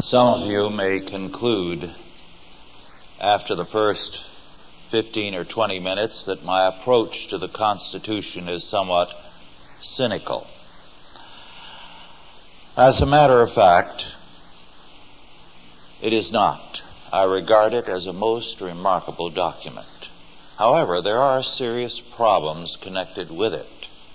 Some of you may conclude after the first 15 or 20 minutes that my approach to the Constitution is somewhat cynical. As a matter of fact, it is not. I regard it as a most remarkable document. However, there are serious problems connected with it.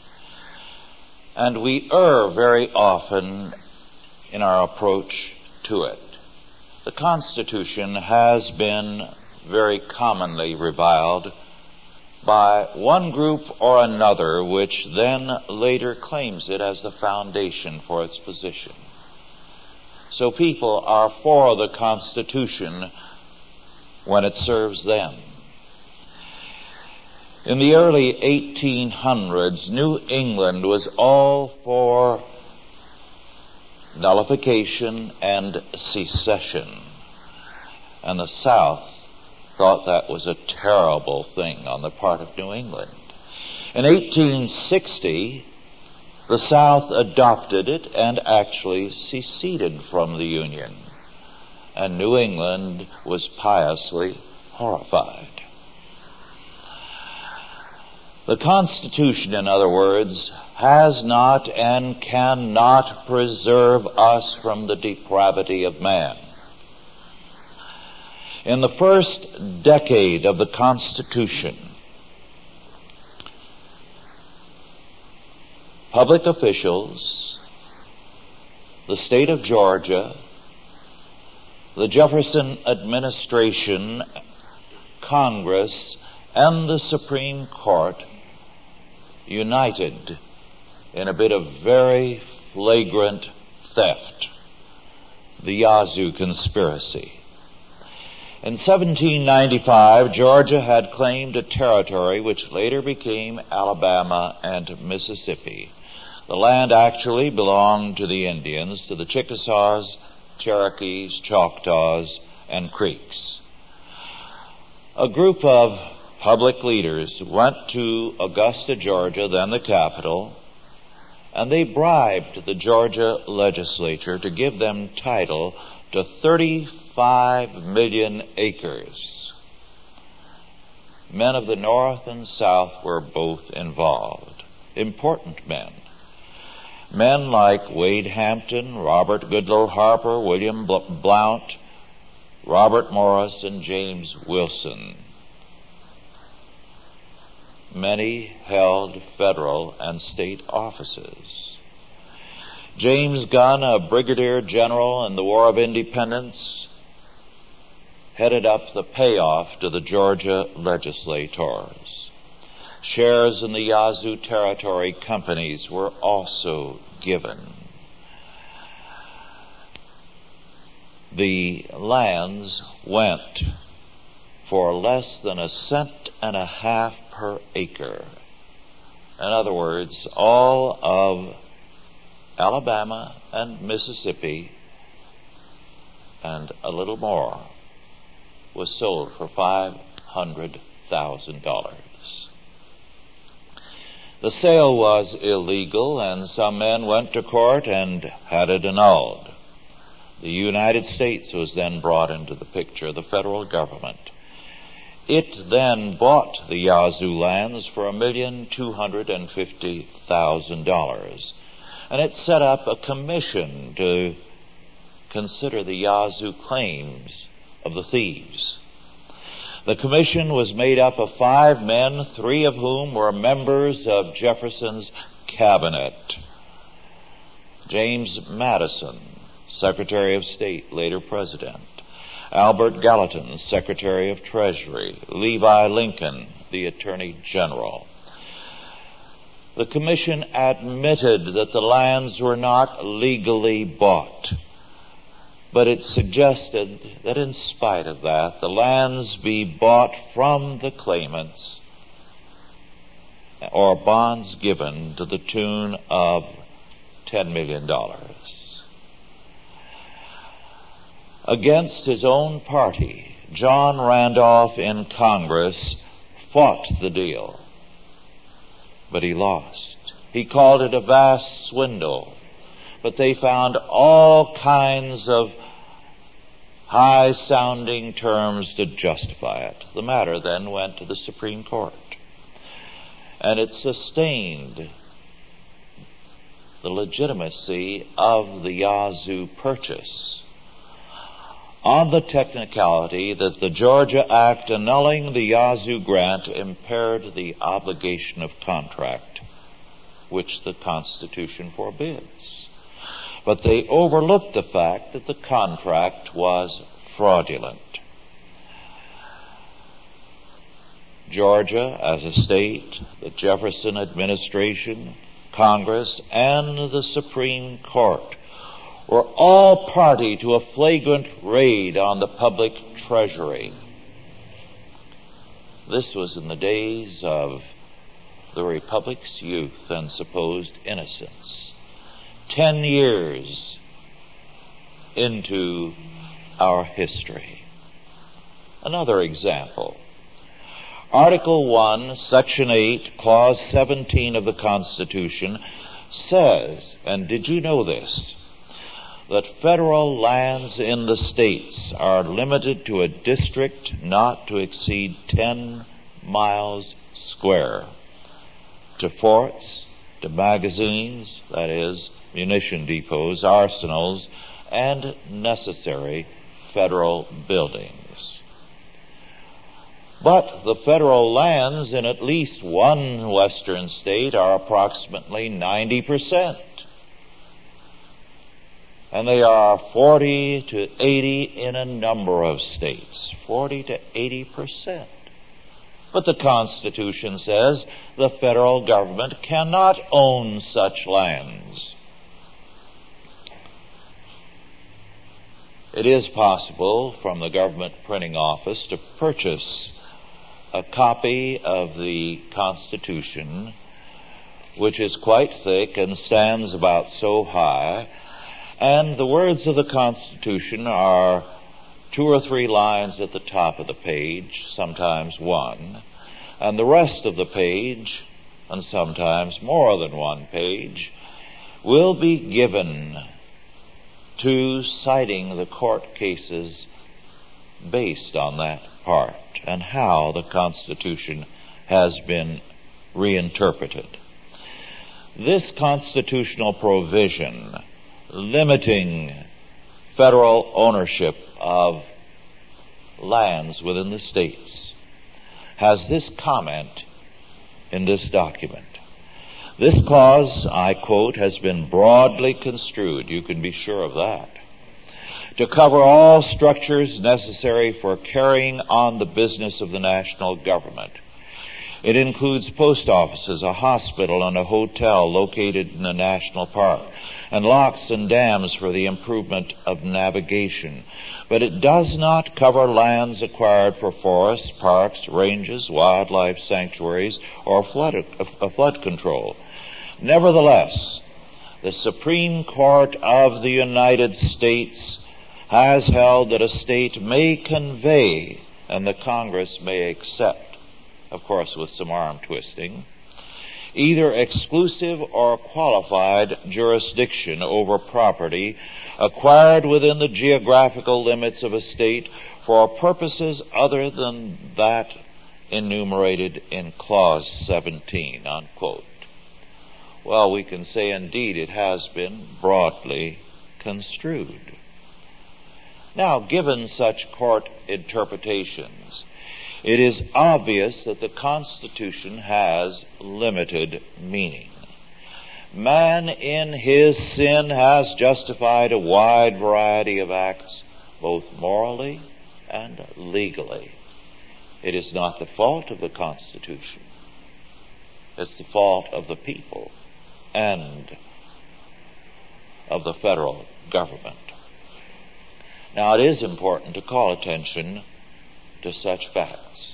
And we err very often in our approach to it. The Constitution has been very commonly reviled by one group or another, which then later claims it as the foundation for its position. So people are for the Constitution when it serves them. In the early 1800s, New England was all for nullification and secession, and the South thought that was a terrible thing on the part of New England. In 1860, the South adopted it and actually seceded from the Union, and New England was piously horrified. The Constitution, in other words, has not and cannot preserve us from the depravity of man. In the first decade of the Constitution, public officials, the state of Georgia, the Jefferson administration, Congress, and the Supreme Court united in a bit of very flagrant theft, the Yazoo conspiracy. In 1795, Georgia had claimed a territory which later became Alabama and Mississippi. The land actually belonged to the Indians, to the Chickasaws, Cherokees, Choctaws, and Creeks. A group of public leaders went to Augusta, Georgia, then the capital, and they bribed the Georgia legislature to give them title to 35 million acres. Men of the North and South were both involved. Important men. Men like Wade Hampton, Robert Goodloe Harper, William Blount, Robert Morris, and James Wilson. Many held federal and state offices. James Gunn, a brigadier general in the War of Independence, headed up the payoff to the Georgia legislators. Shares in the Yazoo Territory companies were also given. The lands went for less than 1.5 cents per acre. In other words, all of Alabama and Mississippi and a little more was sold for $500,000. The sale was illegal, and some men went to court and had it annulled. The United States was then brought into the picture, the federal government. It then bought the Yazoo lands for $1,250,000. And it set up a commission to consider the Yazoo claims of the thieves. The commission was made up of 5 men, 3 of whom were members of Jefferson's cabinet. James Madison, Secretary of State, later President. Albert Gallatin, Secretary of Treasury. Levi Lincoln, the Attorney General. The commission admitted that the lands were not legally bought, but it suggested that in spite of that, the lands be bought from the claimants or bonds given to the tune of $10 million. Against his own party, John Randolph in Congress fought the deal, but he lost. He called it a vast swindle, but they found all kinds of high-sounding terms to justify it. The matter then went to the Supreme Court, and it sustained the legitimacy of the Yazoo purchase on the technicality that the Georgia Act annulling the Yazoo grant impaired the obligation of contract, which the Constitution forbids. But they overlooked the fact that the contract was fraudulent. Georgia, as a state, the Jefferson administration, Congress, and the Supreme Court were all party to a flagrant raid on the public treasury. This was in the days of the Republic's youth and supposed innocence. 10 years into our history. Another example. Article 1, Section 8, Clause 17 of the Constitution says, and did you know this, that federal lands in the states are limited to a district not to exceed 10 miles square, to forts, to magazines, that is, munition depots, arsenals, and necessary federal buildings. But the federal lands in at least one western state are approximately 90%. And they are 40 to 80 in a number of states. 40 to 80%. But the Constitution says the federal government cannot own such lands. It is possible from the government printing office to purchase a copy of the Constitution, which is quite thick and stands about so high, and the words of the Constitution are 2 or 3 lines at the top of the page, sometimes 1, and the rest of the page, and sometimes more than 1 page, will be given to citing the court cases based on that part and how the Constitution has been reinterpreted. This constitutional provision limiting federal ownership of lands within the states has this comment in this document. This clause, I quote, has been broadly construed, you can be sure of that, to cover all structures necessary for carrying on the business of the national government. It includes post offices, a hospital, and a hotel located in a national park, and locks and dams for the improvement of navigation. But it does not cover lands acquired for forests, parks, ranges, wildlife sanctuaries, or flood control. Nevertheless, the Supreme Court of the United States has held that a state may convey, and the Congress may accept, of course with some arm twisting, either exclusive or qualified jurisdiction over property acquired within the geographical limits of a state for purposes other than that enumerated in Clause 17, unquote. Well, we can say indeed it has been broadly construed. Now, given such court interpretations, it is obvious that the Constitution has limited meaning. Man in his sin has justified a wide variety of acts, both morally and legally. It is not the fault of the Constitution. It's the fault of the people and of the federal government. Now, it is important to call attention to such facts.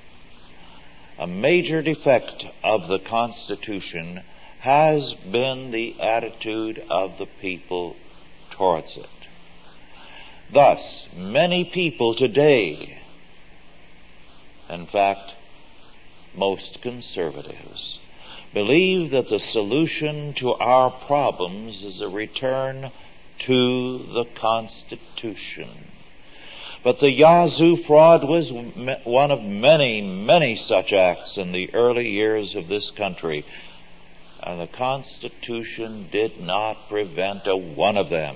A major defect of the Constitution has been the attitude of the people towards it. Thus, many people today, in fact, most conservatives, believe that the solution to our problems is a return to the Constitution. But the Yazoo fraud was one of many, many such acts in the early years of this country. And the Constitution did not prevent a one of them.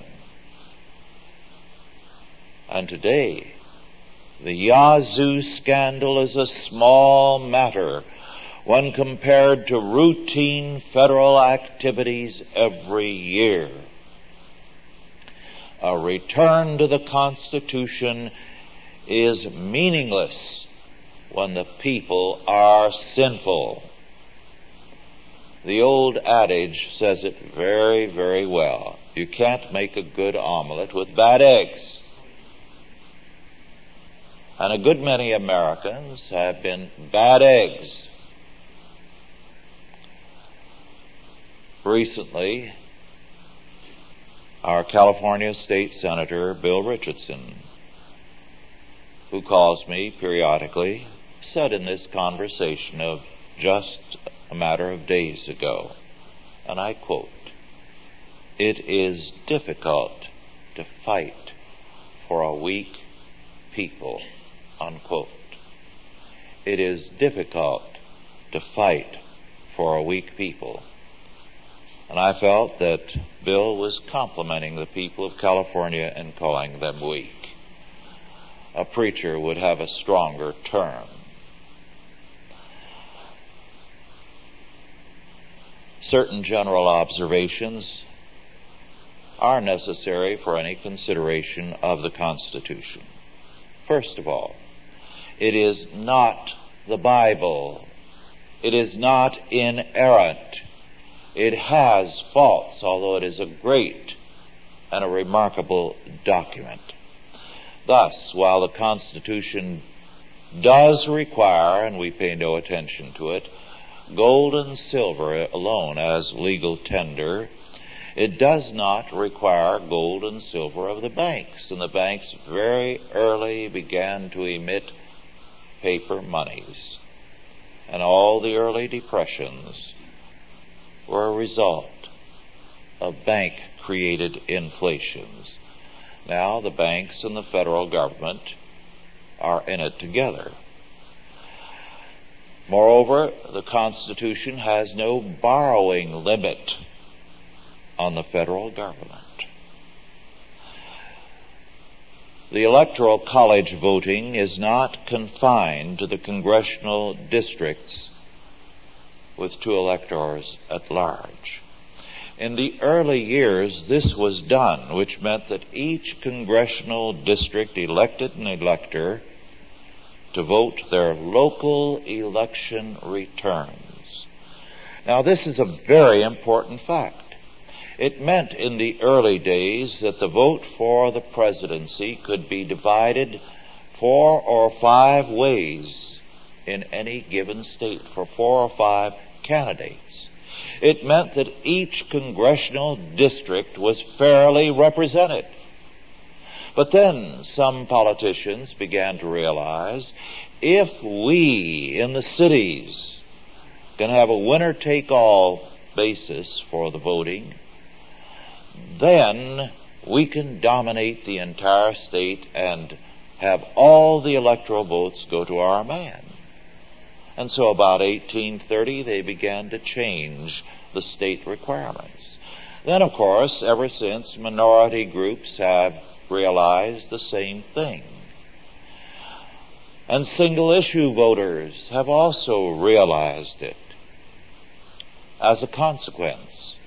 And today, the Yazoo scandal is a small matter when compared to routine federal activities every year. A return to the Constitution is meaningless when the people are sinful. The old adage says it very, very well. You can't make a good omelet with bad eggs. And a good many Americans have been bad eggs. Recently, our California State Senator, Bill Richardson, who calls me periodically, said in this conversation of just a matter of days ago, and I quote, "It is difficult to fight for a weak people," unquote. It is difficult to fight for a weak people. And I felt that Bill was complimenting the people of California and calling them weak. A preacher would have a stronger term. Certain general observations are necessary for any consideration of the Constitution. First of all, it is not the Bible. It is not inerrant. It has faults, although it is a great and a remarkable document. Thus, while the Constitution does require, and we pay no attention to it, gold and silver alone as legal tender, it does not require gold and silver of the banks. And the banks very early began to emit paper monies. And all the early depressions were a result of bank-created inflations. Now the banks and the federal government are in it together. Moreover, the Constitution has no borrowing limit on the federal government. The Electoral College voting is not confined to the congressional districts with 2 electors at large. In the early years, this was done, which meant that each congressional district elected an elector to vote their local election returns. Now, this is a very important fact. It meant in the early days that the vote for the presidency could be divided 4 or 5 ways in any given state for 4 or 5 candidates. It meant that each congressional district was fairly represented. But then some politicians began to realize if we in the cities can have a winner-take-all basis for the voting, then we can dominate the entire state and have all the electoral votes go to our man. And so about 1830, they began to change the state requirements. Then, of course, ever since, minority groups have realized the same thing. And single-issue voters have also realized it. As a consequence,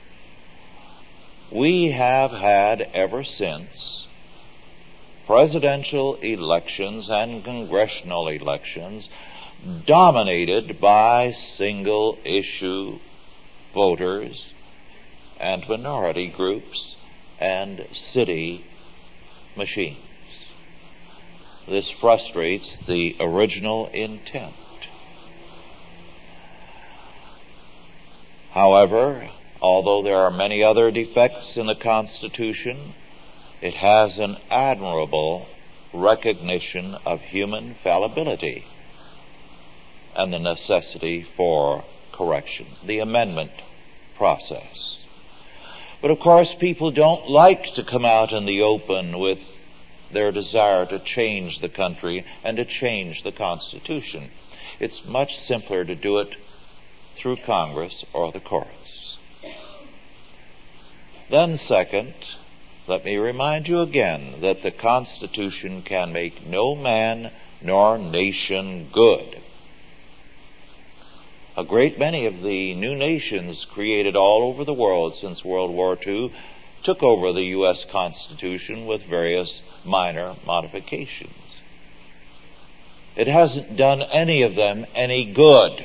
we have had ever since presidential elections and congressional elections dominated by single-issue voters and minority groups and city machines. This frustrates the original intent. However, although there are many other defects in the Constitution, it has an admirable recognition of human fallibility and the necessity for correction, the amendment process. But of course, people don't like to come out in the open with their desire to change the country and to change the Constitution. It's much simpler to do it through Congress or the courts. Then second, let me remind you again that the Constitution can make no man nor nation good. A great many of the new nations created all over the world since World War II took over the U.S. Constitution with various minor modifications. It hasn't done any of them any good.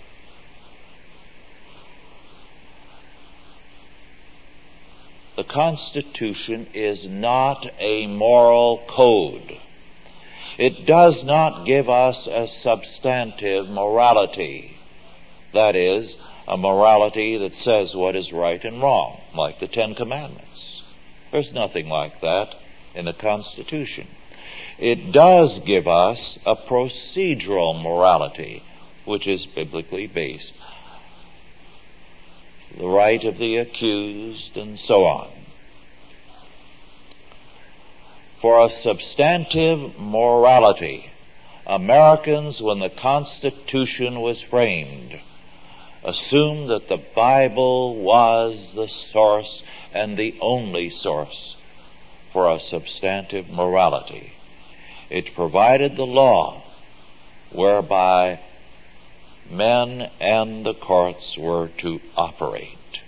The Constitution is not a moral code. It does not give us a substantive morality. That is, a morality that says what is right and wrong, like the Ten Commandments. There's nothing like that in the Constitution. It does give us a procedural morality, which is biblically based. The right of the accused, and so on. For a substantive morality, Americans, when the Constitution was framed, assumed that the Bible was the source and the only source for a substantive morality. It provided the law whereby men and the courts were to operate.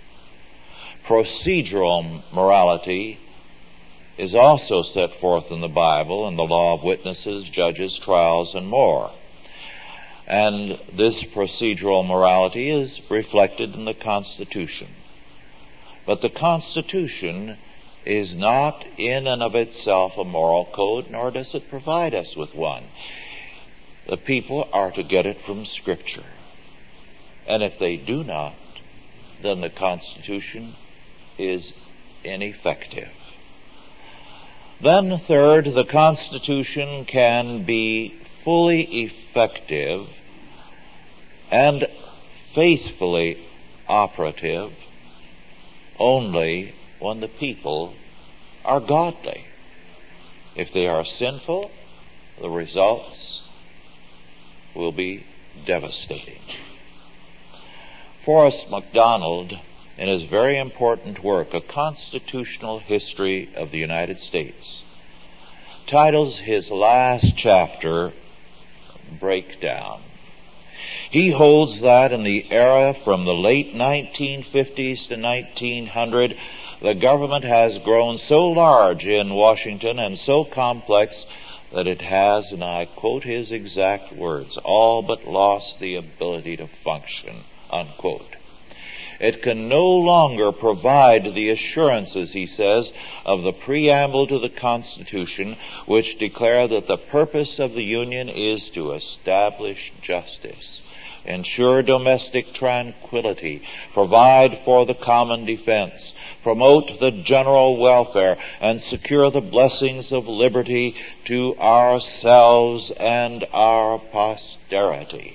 Procedural morality is also set forth in the Bible in the law of witnesses, judges, trials, and more. And this procedural morality is reflected in the Constitution. But the Constitution is not in and of itself a moral code, nor does it provide us with one. The people are to get it from Scripture. And if they do not, then the Constitution is ineffective. Then third, the Constitution can be fully effective and faithfully operative only when the people are godly. If they are sinful, the results will be devastating. Forrest MacDonald, in his very important work, A Constitutional History of the United States, titles his last chapter, Breakdown. He holds that in the era from the late 1950s to 1900, the government has grown so large in Washington and so complex that it has, and I quote his exact words, all but lost the ability to function, unquote. It can no longer provide the assurances, he says, of the preamble to the Constitution, which declare that the purpose of the Union is to establish justice, ensure domestic tranquility, provide for the common defense, promote the general welfare, and secure the blessings of liberty to ourselves and our posterity.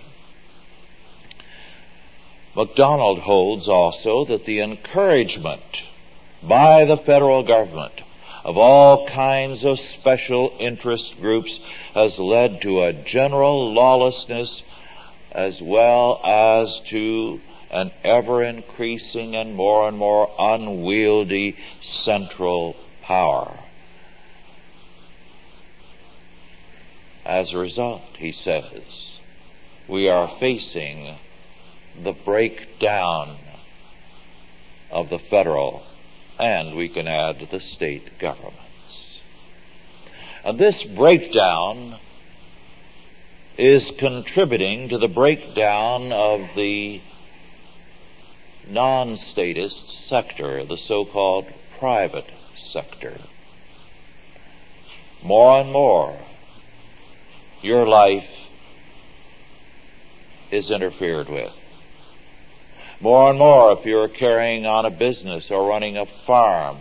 MacDonald holds also that the encouragement by the federal government of all kinds of special interest groups has led to a general lawlessness as well as to an ever-increasing and more unwieldy central power. As a result, he says, we are facing the breakdown of the federal, and we can add the state governments. And this breakdown is contributing to the breakdown of the non-statist sector, the so-called private sector. More and more, your life is interfered with. More and more, if you're carrying on a business or running a farm,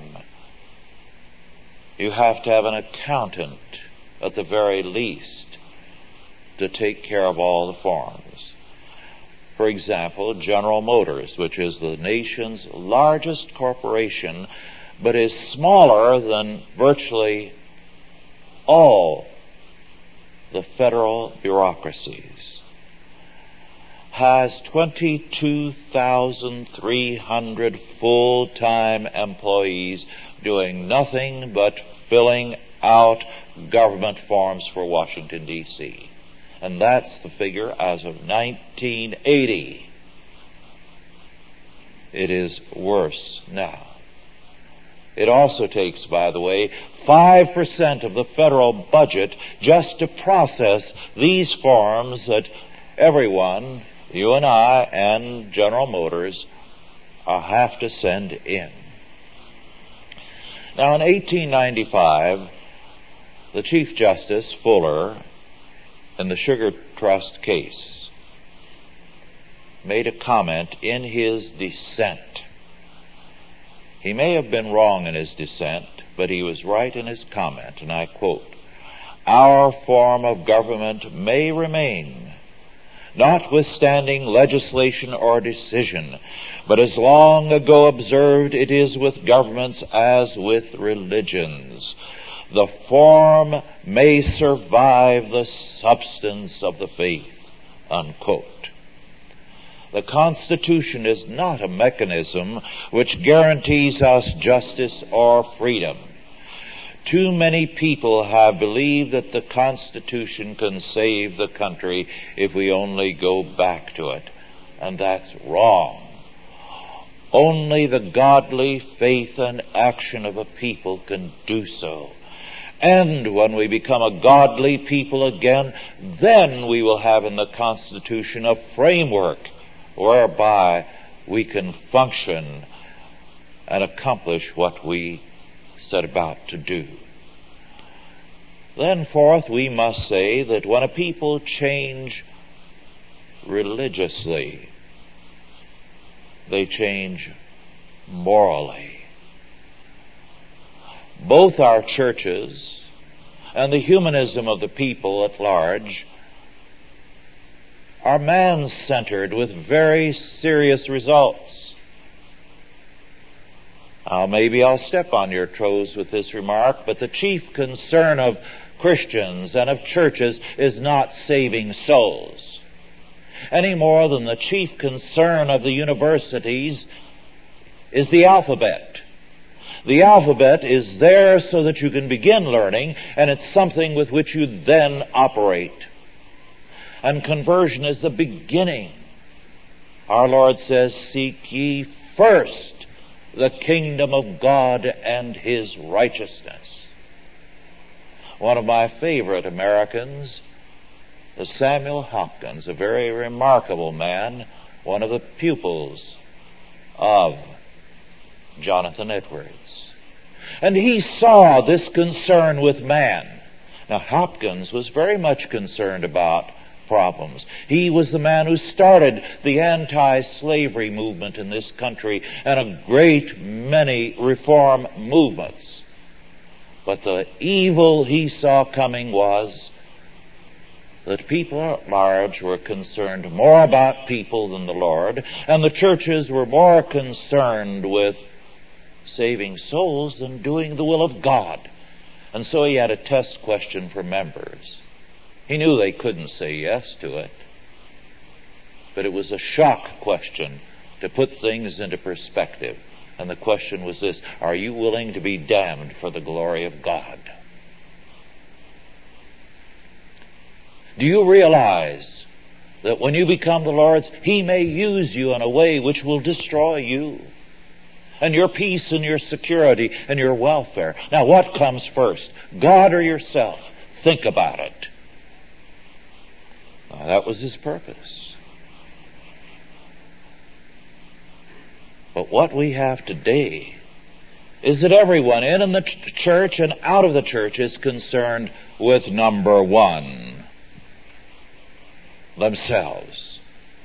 you have to have an accountant at the very least to take care of all the forms. For example, General Motors, which is the nation's largest corporation, but is smaller than virtually all the federal bureaucracies, has 22,300 full-time employees doing nothing but filling out government forms for Washington, D.C. And that's the figure as of 1980. It is worse now. It also takes, by the way, 5% of the federal budget just to process these forms that everyone, you and I and General Motors, have to send in. Now, in 1895, the Chief Justice, Fuller, in the Sugar Trust case, made a comment in his dissent. He may have been wrong in his dissent, but he was right in his comment, and I quote, "Our form of government may remain, notwithstanding legislation or decision, but as long ago observed it is with governments as with religions. The form may survive the substance of the faith," unquote. The Constitution is not a mechanism which guarantees us justice or freedom. Too many people have believed that the Constitution can save the country if we only go back to it. And that's wrong. Only the godly faith and action of a people can do so. And when we become a godly people again, then we will have in the Constitution a framework whereby we can function and accomplish what we set about to do. Then fourth, we must say that when a people change religiously, they change morally. Both our churches and the humanism of the people at large are man-centered with very serious results. Now, maybe I'll step on your toes with this remark, but the chief concern of Christians and of churches is not saving souls, any more than the chief concern of the universities is the alphabet. The alphabet is there so that you can begin learning, and it's something with which you then operate. And conversion is the beginning. Our Lord says, "Seek ye first the kingdom of God and His righteousness." One of my favorite Americans is Samuel Hopkins, a very remarkable man, one of the pupils of Jonathan Edwards. And he saw this concern with man. Now, Hopkins was very much concerned about problems. He was the man who started the anti-slavery movement in this country and a great many reform movements. But the evil he saw coming was that people at large were concerned more about people than the Lord, and the churches were more concerned with saving souls than doing the will of God. And so he had a test question for members. He knew they couldn't say yes to it, but it was a shock question to put things into perspective. And the question was this: are you willing to be damned for the glory of God? Do you realize that when you become the Lord's, He may use you in a way which will destroy you and your peace and your security and your welfare? Now, what comes first, God or yourself? Think about it. Now, that was His purpose. But what we have today is that everyone in the church and out of the church is concerned with number one: themselves.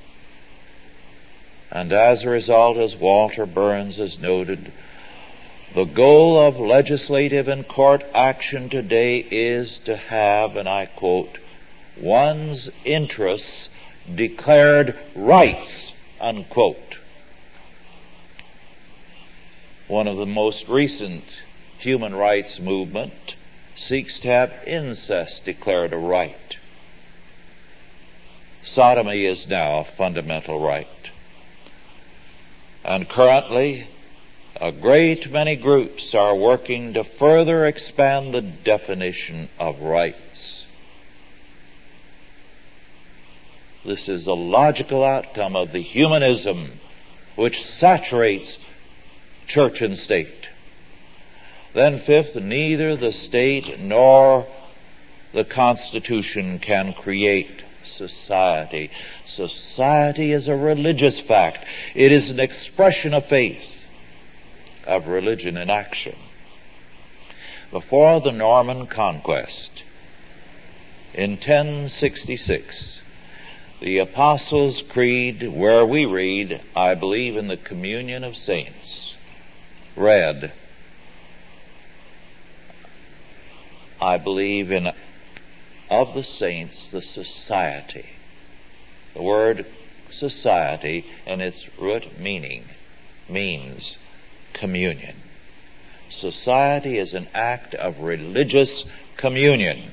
And as a result, as Walter Burns has noted, the goal of legislative and court action today is to have, and I quote, "one's interests declared rights," unquote. One of the most recent human rights movement seeks to have incest declared a right. Sodomy is now a fundamental right. And currently, a great many groups are working to further expand the definition of rights. This is a logical outcome of the humanism which saturates church and state. Then fifth, neither the state nor the Constitution can create society. Society is a religious fact. It is an expression of faith, of religion in action. Before the Norman Conquest, in 1066, the Apostles' Creed, where we read, "I believe in the communion of saints," read, "I believe in of the saints the society." The word society in its root meaning means communion. Society is an act of religious communion.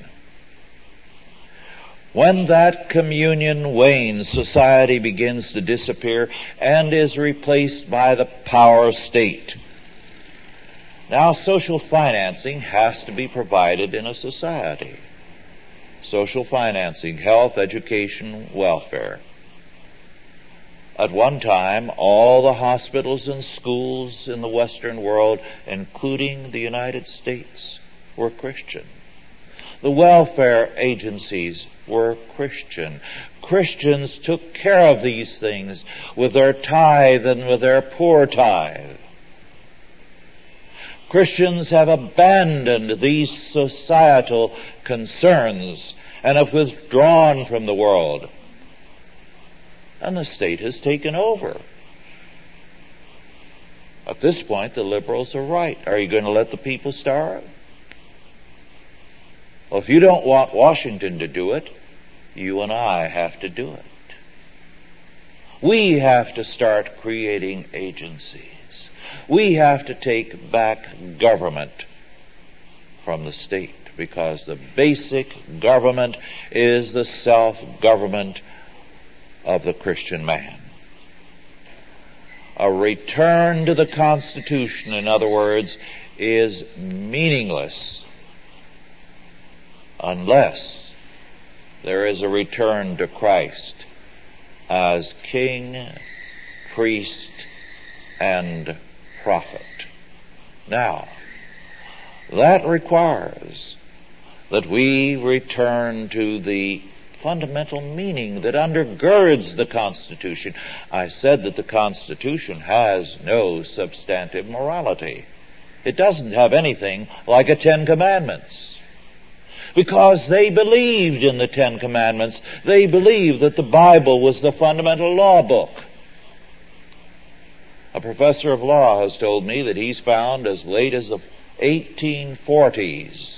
When that communion wanes, society begins to disappear and is replaced by the power state. Now, social financing has to be provided in a society. Social financing, health, education, welfare. At one time, all the hospitals and schools in the Western world, including the United States, were Christian. The welfare agencies were Christian. Christians took care of these things with their tithe and with their poor tithe. Christians have abandoned these societal concerns and have withdrawn from the world. And the state has taken over. At this point, the liberals are right. Are you going to let the people starve? Well, if you don't want Washington to do it, you and I have to do it. We have to start creating agencies. We have to take back government from the state, because the basic government is the self-government of the Christian man. A return to the Constitution, in other words, is meaningless unless there is a return to Christ as King, priest, and prophet. Now, that requires that we return to the fundamental meaning that undergirds the Constitution. I said that the Constitution has no substantive morality. It doesn't have anything like a Ten Commandments. Because they believed in the Ten Commandments. They believed that the Bible was the fundamental law book. A professor of law has told me that he's found as late as the 1840s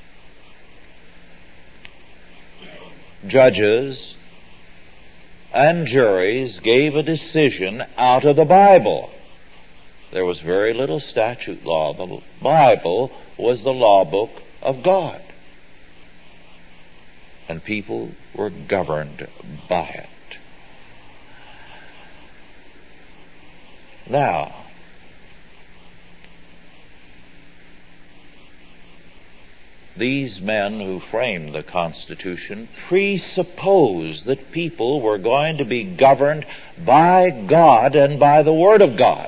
judges and juries gave a decision out of the Bible. There was very little statute law. The Bible was the law book of God. And people were governed by it. Now, these men who framed the Constitution presupposed that people were going to be governed by God and by the Word of God.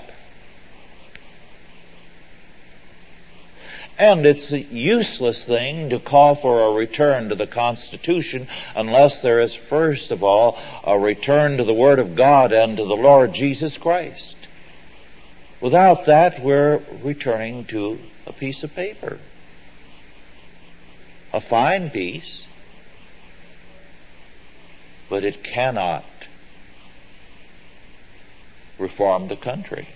And it's a useless thing to call for a return to the Constitution unless there is, first of all, a return to the Word of God and to the Lord Jesus Christ. Without that, we're returning to a piece of paper. A fine piece, but it cannot reform the country.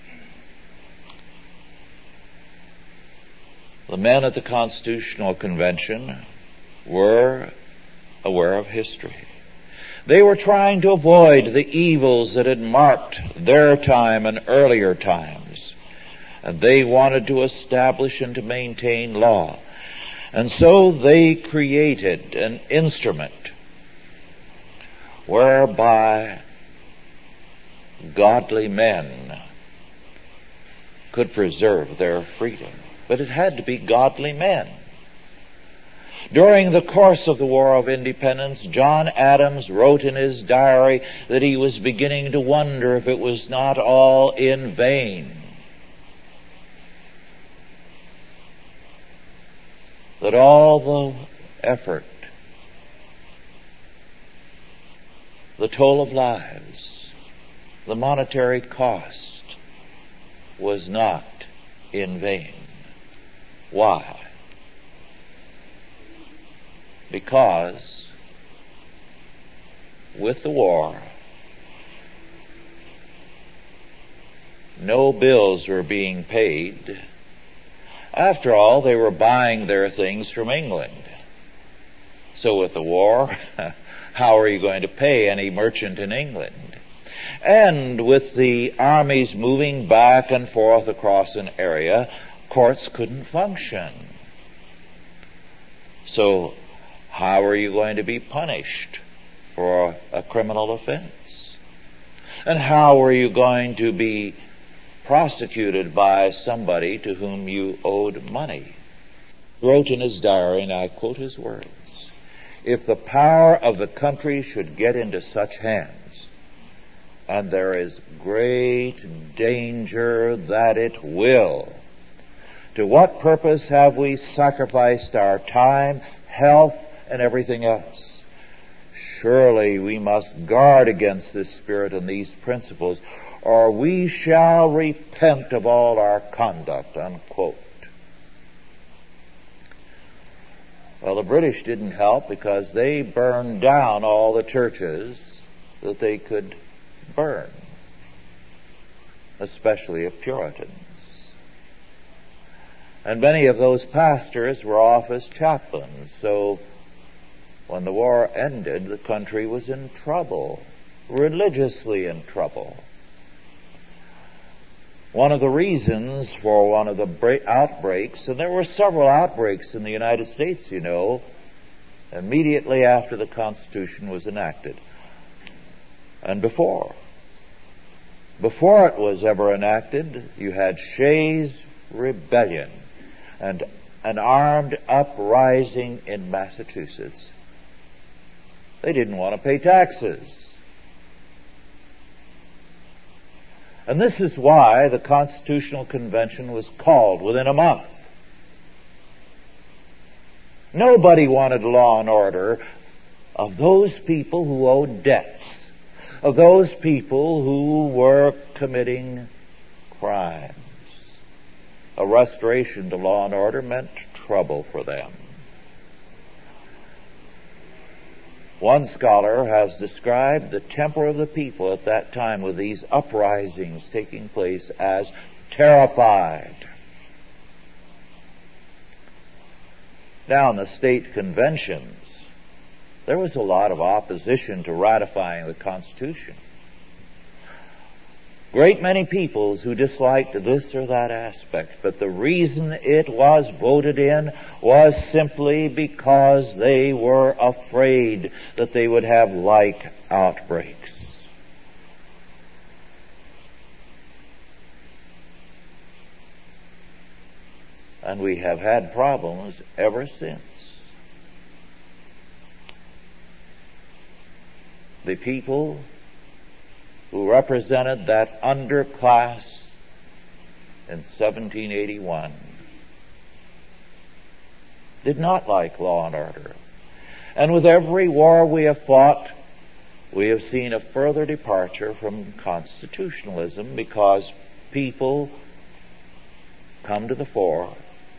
The men at the Constitutional Convention were aware of history. They were trying to avoid the evils that had marked their time and earlier times. And they wanted to establish and to maintain law. And so they created an instrument whereby godly men could preserve their freedom. But it had to be godly men. During the course of the War of Independence, John Adams wrote in his diary that he was beginning to wonder if it was not all in vain. That all the effort, the toll of lives, the monetary cost was not in vain. Why? Because with the war, no bills were being paid. After all, they were buying their things from England. So with the war, how are you going to pay any merchant in England? And with the armies moving back and forth across an area, courts couldn't function. So how are you going to be punished for a criminal offense? And how are you going to be prosecuted by somebody to whom you owed money? He wrote in his diary, and I quote his words, "If the power of the country should get into such hands, and there is great danger that it will, to what purpose have we sacrificed our time, health, and everything else? Surely we must guard against this spirit and these principles, or we shall repent of all our conduct," unquote. Well, the British didn't help because they burned down all the churches that they could burn, especially of Puritans. And many of those pastors were off as chaplains, so when the war ended, the country was in trouble, religiously in trouble. One of the reasons for one of the outbreaks, and there were several outbreaks in the United States, you know, immediately after the Constitution was enacted. And before it was ever enacted, you had Shays' Rebellion and an armed uprising in Massachusetts. They didn't want to pay taxes. And this is why the Constitutional Convention was called within a month. Nobody wanted law and order of those people who owed debts, of those people who were committing crimes. A restoration to law and order meant trouble for them. One scholar has described the temper of the people at that time with these uprisings taking place as terrified. Now, in the state conventions, there was a lot of opposition to ratifying the Constitution. Great many peoples who disliked this or that aspect, but the reason it was voted in was simply because they were afraid that they would have like outbreaks. And we have had problems ever since. The people who represented that underclass in 1781 did not like law and order. And with every war we have fought, we have seen a further departure from constitutionalism because people come to the fore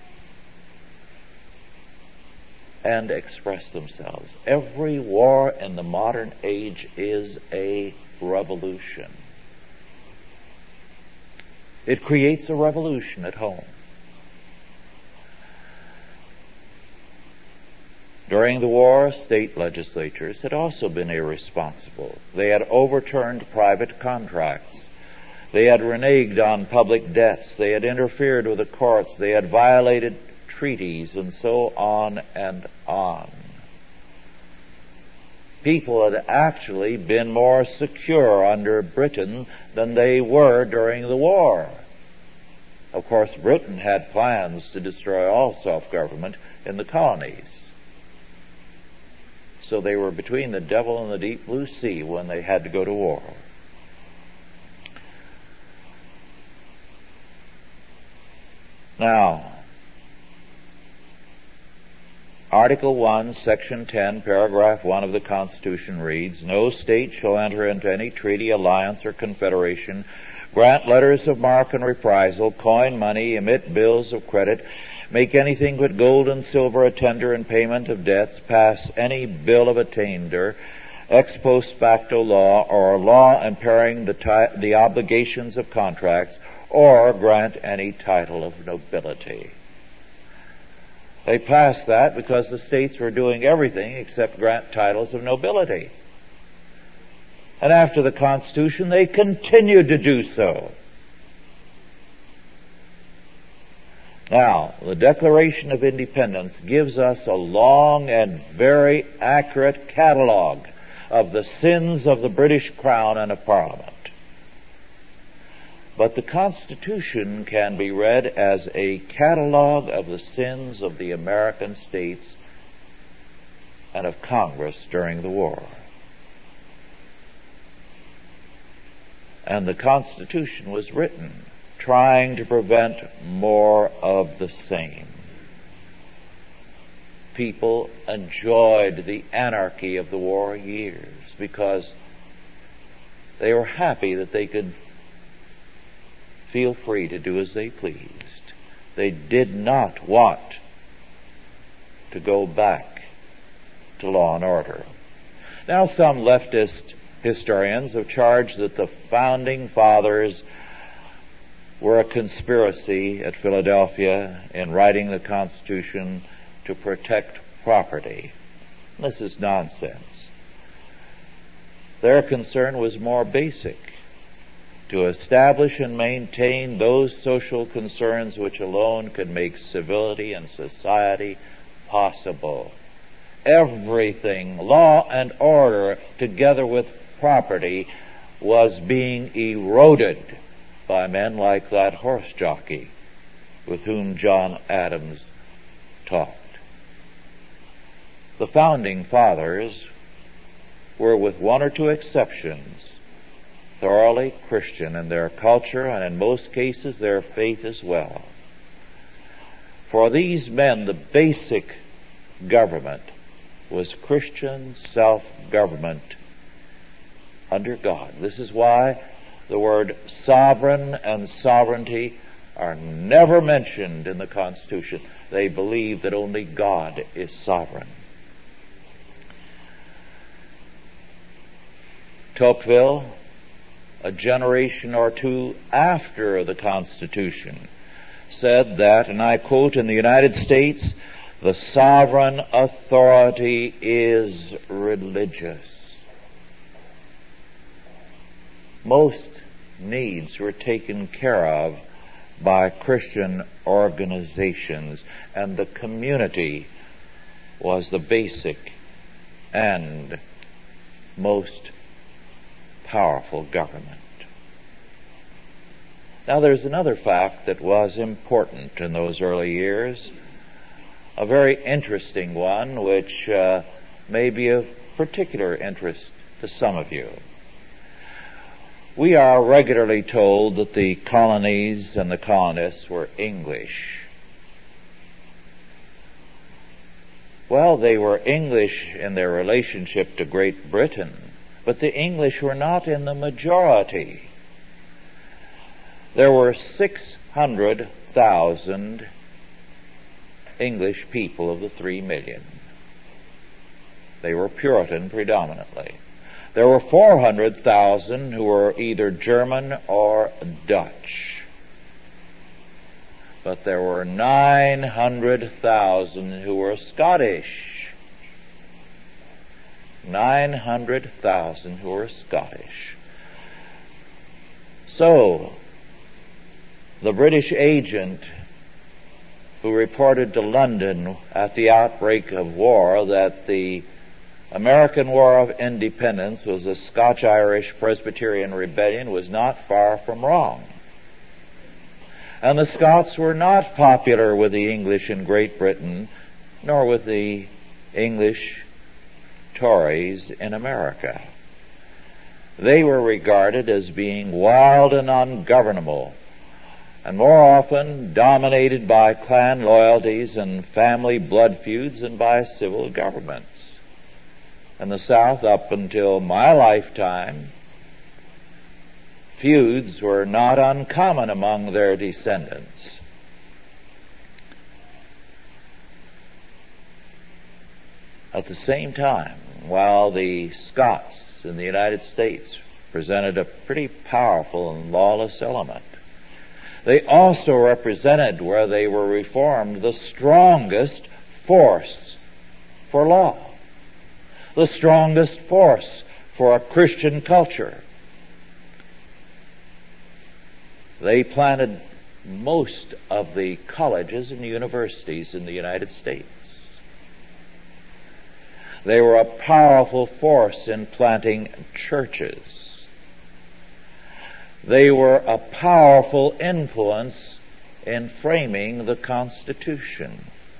and express themselves. Every war in the modern age is a revolution. It creates a revolution at home. During the war, state legislatures had also been irresponsible. They had overturned private contracts. They had reneged on public debts. They had interfered with the courts. They had violated treaties, and so on and on. People had actually been more secure under Britain than they were during the war. Of course, Britain had plans to destroy all self-government in the colonies. So they were between the devil and the deep blue sea when they had to go to war. Now, Article 1, Section 10, Paragraph 1 of the Constitution reads, "No state shall enter into any treaty, alliance, or confederation, grant letters of marque and reprisal, coin money, emit bills of credit, make anything but gold and silver a tender in payment of debts, pass any bill of attainder, ex post facto law, or law impairing the obligations of contracts, or grant any title of nobility." They passed that because the states were doing everything except grant titles of nobility. And after the Constitution, they continued to do so. Now, the Declaration of Independence gives us a long and very accurate catalog of the sins of the British Crown and of Parliament. But the Constitution can be read as a catalog of the sins of the American states and of Congress during the war. And the Constitution was written trying to prevent more of the same. People enjoyed the anarchy of the war years because they were happy that they could feel free to do as they pleased. They did not want to go back to law and order. Now, some leftist historians have charged that the Founding Fathers were a conspiracy at Philadelphia in writing the Constitution to protect property. This is nonsense. Their concern was more basic: to establish and maintain those social concerns which alone could make civility and society possible. Everything, law and order, together with property, was being eroded by men like that horse jockey with whom John Adams talked. The Founding Fathers were, with one or two exceptions, thoroughly Christian in their culture and in most cases their faith as well. For these men, the basic government was Christian self-government under God. This is why the word sovereign and sovereignty are never mentioned in the Constitution. They believe that only God is sovereign. Tocqueville, a generation or two after the Constitution, said that, and I quote, "In the United States, the sovereign authority is religious." Most needs were taken care of by Christian organizations, and the community was the basic and most powerful government. Now, there's another fact that was important in those early years, a very interesting one, which may be of particular interest to some of you. We are regularly told that the colonies and the colonists were English. Well, they were English in their relationship to Great Britain, but the English were not in the majority. There were 600,000 English people of the 3 million. They were Puritan predominantly. There were 400,000 who were either German or Dutch. But there were 900,000 who were Scottish. 900,000 who were Scottish. So, the British agent who reported to London at the outbreak of war that the American War of Independence was a Scotch-Irish Presbyterian rebellion, was not far from wrong. And the Scots were not popular with the English in Great Britain, nor with the English Tories in America. They were regarded as being wild and ungovernable, and more often dominated by clan loyalties and family blood feuds than by civil governments. In the South, up until my lifetime, feuds were not uncommon among their descendants. At the same time, while the Scots in the United States presented a pretty powerful and lawless element, they also represented, where they were reformed, the strongest force for law, the strongest force for a Christian culture. They planted most of the colleges and universities in the United States. They were a powerful force in planting churches. They were a powerful influence in framing the Constitution.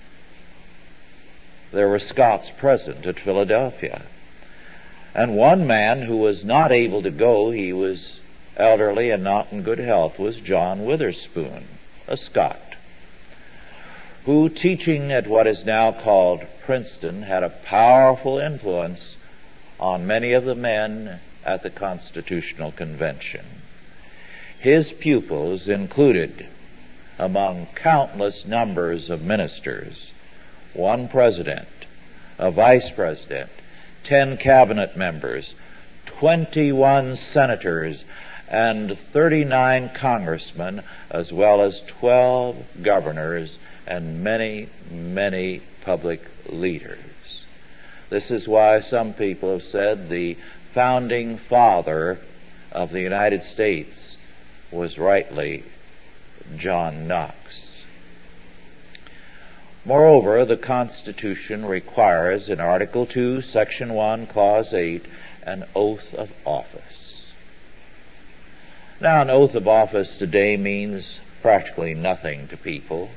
There were Scots present at Philadelphia. And one man who was not able to go, he was elderly and not in good health, was John Witherspoon, a Scot, who, teaching at what is now called Princeton, had a powerful influence on many of the men at the Constitutional Convention. His pupils included, among countless numbers of ministers, one president, a vice president, 10 cabinet members, 21 senators, and 39 congressmen, as well as 12 governors and many, many public leaders. This is why some people have said the founding father of the United States was rightly John Knox. Moreover, the Constitution requires in Article 2, Section 1, Clause 8, an oath of office. Now, an oath of office today means practically nothing to people.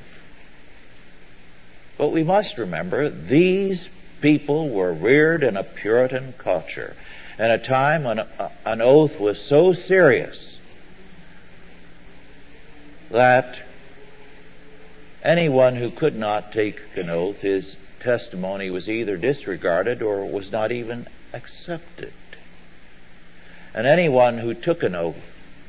But we must remember, these people were reared in a Puritan culture, in a time when an oath was so serious that anyone who could not take an oath, his testimony was either disregarded or was not even accepted. And anyone who took an oath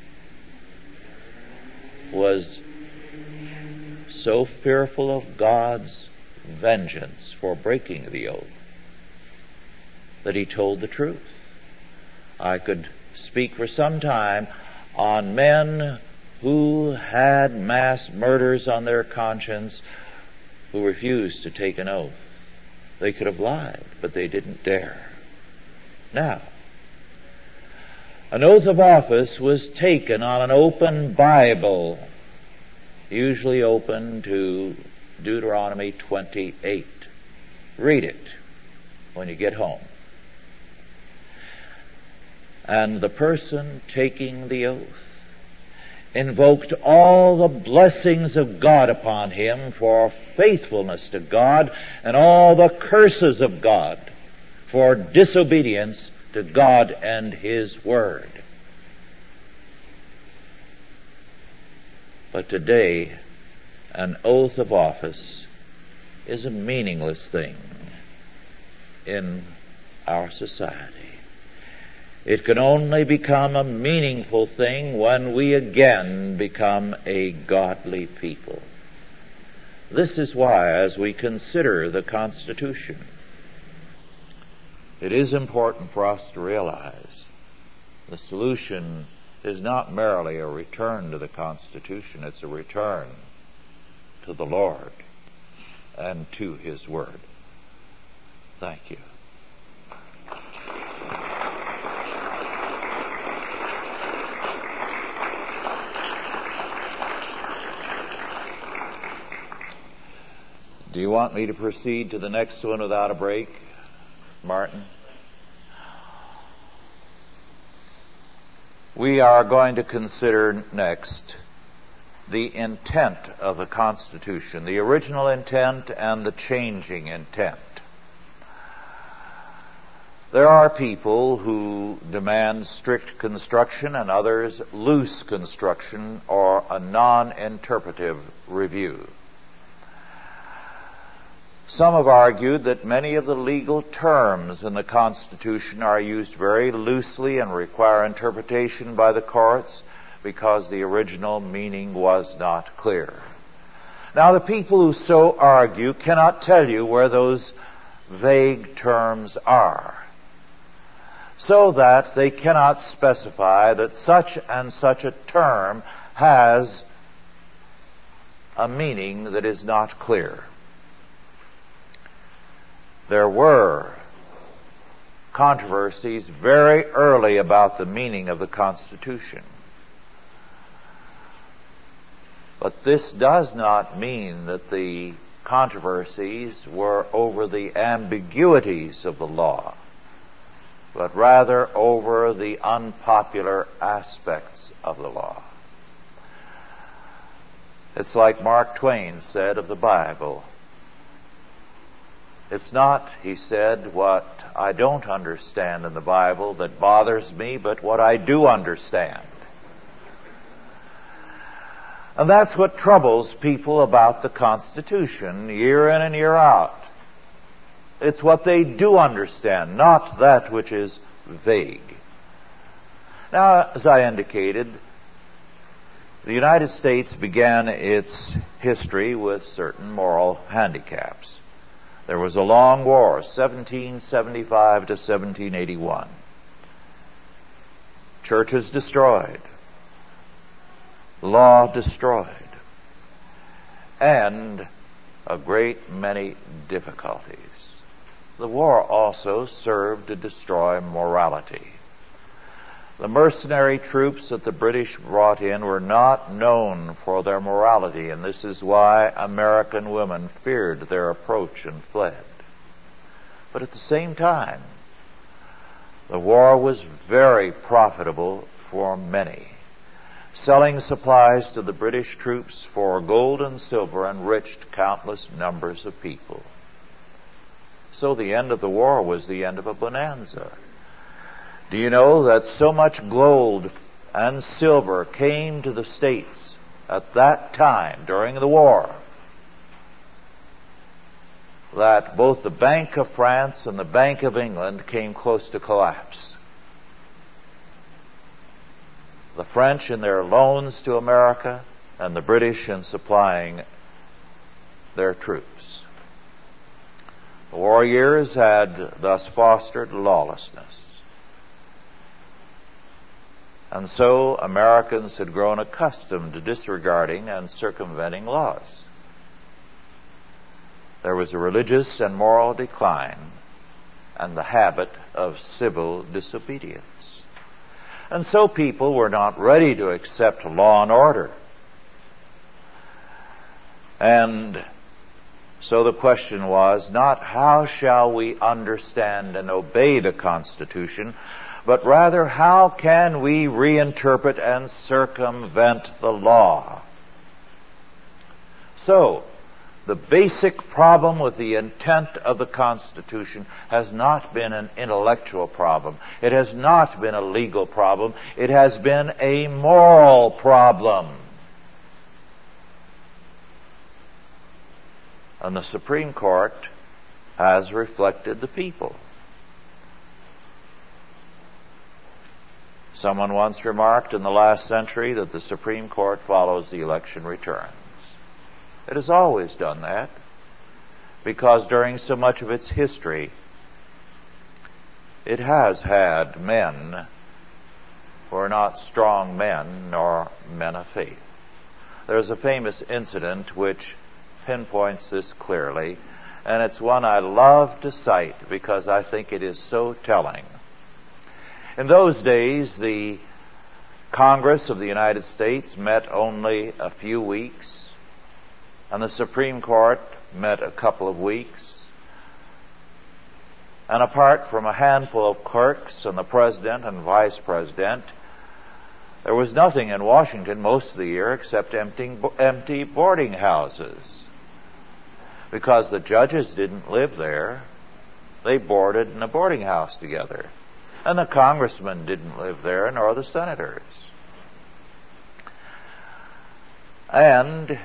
was so fearful of God's vengeance for breaking the oath that he told the truth. I could speak for some time on men who had mass murders on their conscience, who refused to take an oath. They could have lied, but they didn't dare. Now, an oath of office was taken on an open Bible, usually open to Deuteronomy 28. Read it when you get home. And the person taking the oath invoked all the blessings of God upon him for faithfulness to God, and all the curses of God for disobedience to God and His Word. But today, an oath of office is a meaningless thing in our society. It can only become a meaningful thing when we again become a godly people. This is why, as we consider the Constitution, it is important for us to realize the solution is not merely a return to the Constitution, it's a return to the Lord and to His Word. Thank you. Do you want me to proceed to the next one without a break, Martin? We are going to consider next the intent of the Constitution, the original intent and the changing intent. There are people who demand strict construction and others loose construction or a non-interpretive review. Some have argued that many of the legal terms in the Constitution are used very loosely and require interpretation by the courts because the original meaning was not clear. Now, the people who so argue cannot tell you where those vague terms are, so that they cannot specify that such and such a term has a meaning that is not clear. There were controversies very early about the meaning of the Constitution. But this does not mean that the controversies were over the ambiguities of the law, but rather over the unpopular aspects of the law. It's like Mark Twain said of the Bible. It's not, he said, what I don't understand in the Bible that bothers me, but what I do understand. And that's what troubles people about the Constitution year in and year out. It's what they do understand, not that which is vague. Now, as I indicated, the United States began its history with certain moral handicaps. There was a long war, 1775 to 1781. Churches destroyed. Law destroyed. And a great many difficulties. The war also served to destroy morality. The mercenary troops that the British brought in were not known for their morality, and this is why American women feared their approach and fled. But at the same time, the war was very profitable for many, selling supplies to the British troops for gold and silver enriched countless numbers of people. So the end of the war was the end of a bonanza. Do you know that so much gold and silver came to the States at that time during the war that both the Bank of France and the Bank of England came close to collapse? The French in their loans to America and the British in supplying their troops. The war years had thus fostered lawlessness. And so Americans had grown accustomed to disregarding and circumventing laws. There was a religious and moral decline and the habit of civil disobedience. And so people were not ready to accept law and order. And so the question was not how shall we understand and obey the Constitution, but rather how can we reinterpret and circumvent the law? So, the basic problem with the intent of the Constitution has not been an intellectual problem. It has not been a legal problem. It has been a moral problem. And the Supreme Court has reflected the people. Someone once remarked in the last century that the Supreme Court follows the election returns. It has always done that because during so much of its history, it has had men who are not strong men nor men of faith. There's a famous incident which pinpoints this clearly, and it's one I love to cite because I think it is so telling. In those days, the Congress of the United States met only a few weeks, and the Supreme Court met a couple of weeks. And apart from a handful of clerks and the president and vice president, there was nothing in Washington most of the year except empty boarding houses. Because the judges didn't live there, they boarded in a boarding house together. And the congressmen didn't live there, nor the senators. And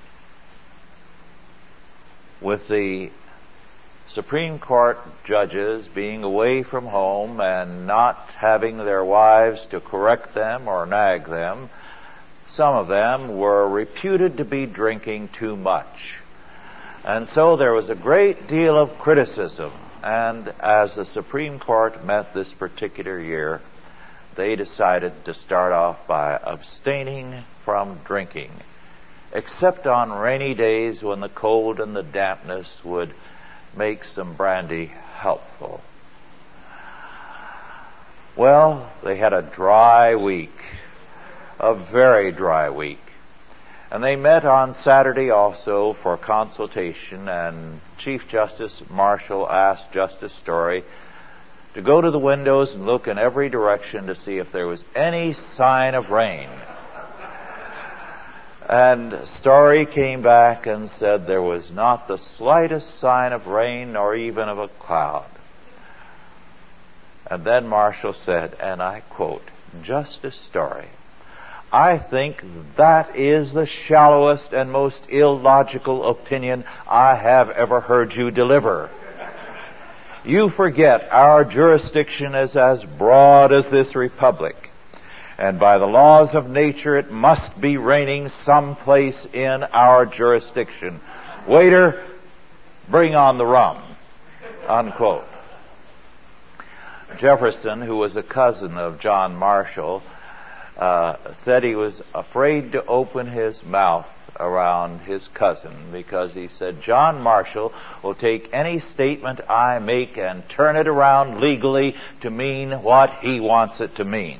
with the Supreme Court judges being away from home and not having their wives to correct them or nag them, some of them were reputed to be drinking too much. And so there was a great deal of criticism. And as the Supreme Court met this particular year, they decided to start off by abstaining from drinking, except on rainy days when the cold and the dampness would make some brandy helpful. Well, they had a dry week, a very dry week. And they met on Saturday also for consultation, and Chief Justice Marshall asked Justice Story to go to the windows and look in every direction to see if there was any sign of rain. And Story came back and said there was not the slightest sign of rain nor even of a cloud. And then Marshall said, and I quote, "Justice Story, I think that is the shallowest and most illogical opinion I have ever heard you deliver. You forget our jurisdiction is as broad as this republic. And by the laws of nature, it must be raining someplace in our jurisdiction. Waiter, bring on the rum." Unquote. Jefferson, who was a cousin of John Marshall, said he was afraid to open his mouth around his cousin because he said, "John Marshall will take any statement I make and turn it around legally to mean what he wants it to mean."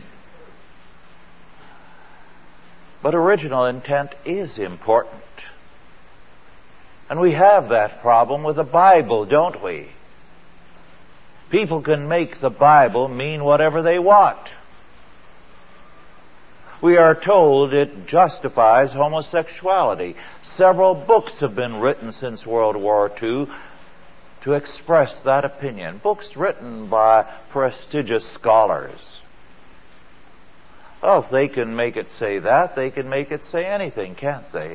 But original intent is important. And we have that problem with the Bible, don't we? People can make the Bible mean whatever they want. We are told it justifies homosexuality. Several books have been written since World War II to express that opinion. Books written by prestigious scholars. Oh, if they can make it say that, they can make it say anything, can't they?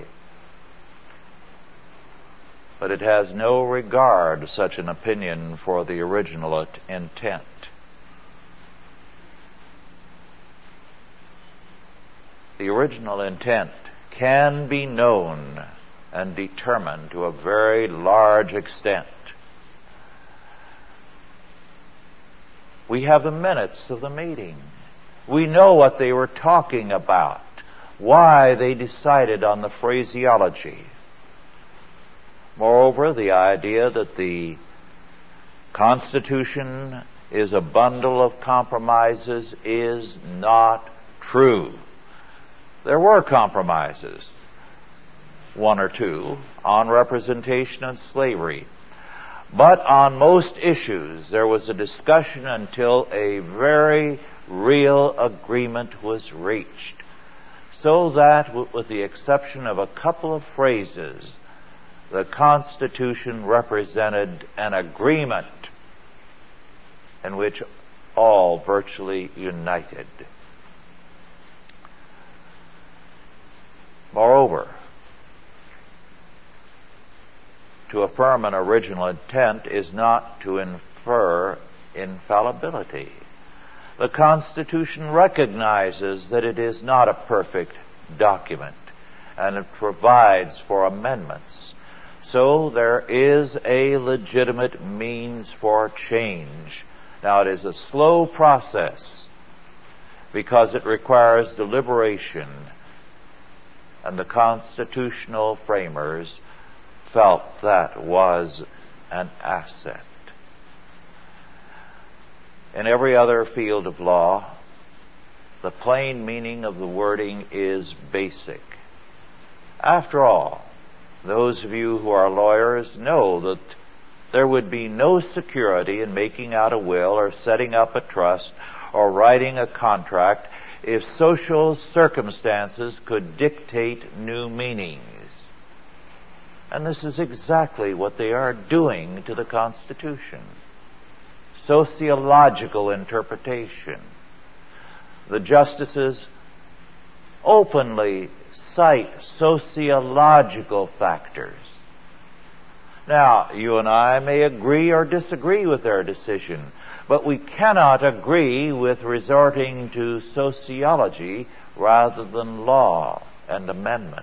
But it has no regard, such an opinion, for the original intent. The original intent can be known and determined to a very large extent. We have the minutes of the meeting. We know what they were talking about, why they decided on the phraseology. Moreover, the idea that the Constitution is a bundle of compromises is not true. There were compromises, one or two, on representation and slavery. But on most issues, there was a discussion until a very real agreement was reached. So that, with the exception of a couple of phrases, the Constitution represented an agreement in which all virtually united. Moreover, to affirm an original intent is not to infer infallibility. The Constitution recognizes that it is not a perfect document, and it provides for amendments. So there is a legitimate means for change. Now, it is a slow process because it requires deliberation, and the constitutional framers felt that was an asset. In every other field of law, the plain meaning of the wording is basic. After all, Those of you who are lawyers know that there would be no security in making out a will or setting up a trust or writing a contract if social circumstances could dictate new meanings. And this is exactly what they are doing to the Constitution. Sociological interpretation. The justices openly cite sociological factors. Now, you and I may agree or disagree with their decision, but we cannot agree with resorting to sociology rather than law and amendment.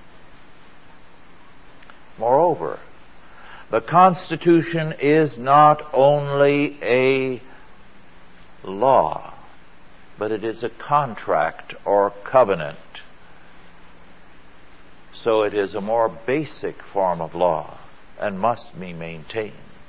Moreover, the Constitution is not only a law, but it is a contract or covenant. So it is a more basic form of law and must be maintained.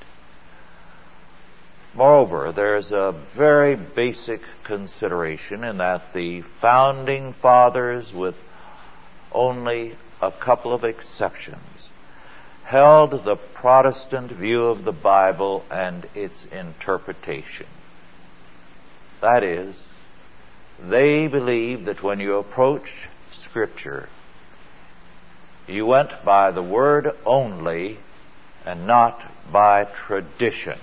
Moreover, there's a very basic consideration in that the founding fathers, with only a couple of exceptions, held the Protestant view of the Bible and its interpretation. That is, they believed that when you approached Scripture, you went by the Word only and not by tradition.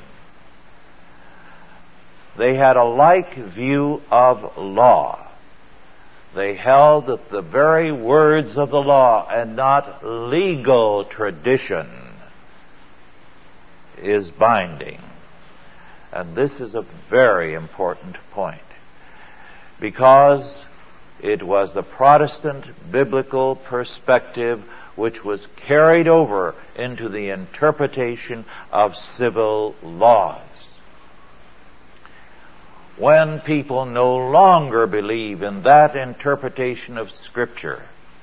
They had a like view of law. They held that the very words of the law and not legal tradition is binding. And this is a very important point, because it was the Protestant biblical perspective which was carried over into the interpretation of civil laws. When people no longer believe in that interpretation of Scripture,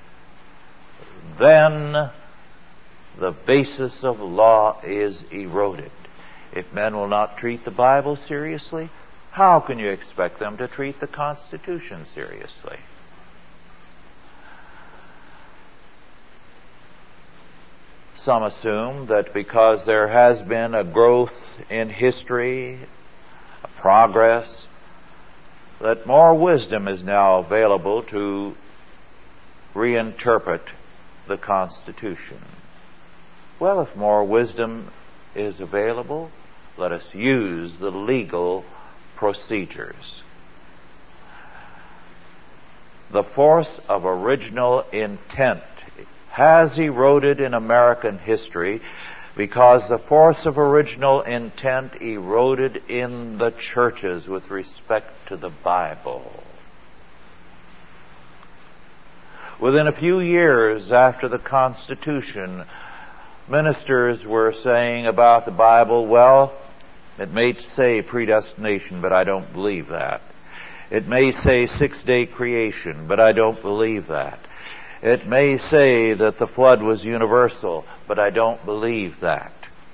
then the basis of law is eroded. If men will not treat the Bible seriously, how can you expect them to treat the Constitution seriously? Some assume that because there has been a growth in history, a progress, that more wisdom is now available to reinterpret the Constitution. Well, if more wisdom is available, let us use the legal procedures. The force of original intent has eroded in American history because the force of original intent eroded in the churches with respect to the Bible. Within a few years after the Constitution, ministers were saying about the Bible, well, it may say predestination, but I don't believe that. It may say 6-day creation, but I don't believe that. It may say that the flood was universal, but I don't believe that.